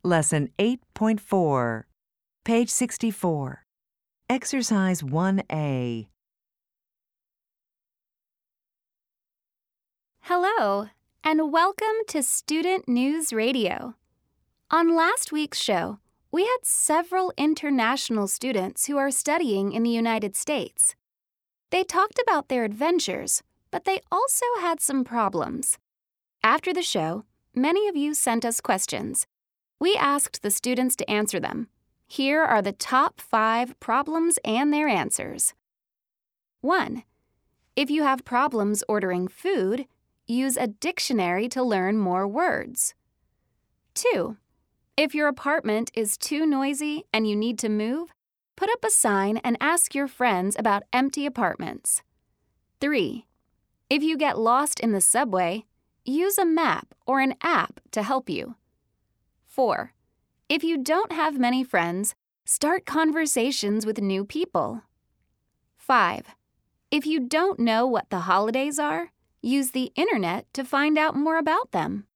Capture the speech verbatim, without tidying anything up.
Lesson eight point four, page sixty-four. Exercise one A. Hello, and welcome to Student News Radio. On last week's show, we had several international students who are studying in the United States. They talked about their adventures, but they also had some problems. After the show, many of you sent us questions. We asked the students to answer them. Here are the top five problems and their answers. one. If you have problems ordering food, use a dictionary to learn more words. two. If your apartment is too noisy and you need to move, put up a sign and ask your friends about empty apartments. three. If you get lost in the subway, use a map or an app to help you. four. If you don't have many friends, start conversations with new people. five. If you don't know what the holidays are, use the internet to find out more about them.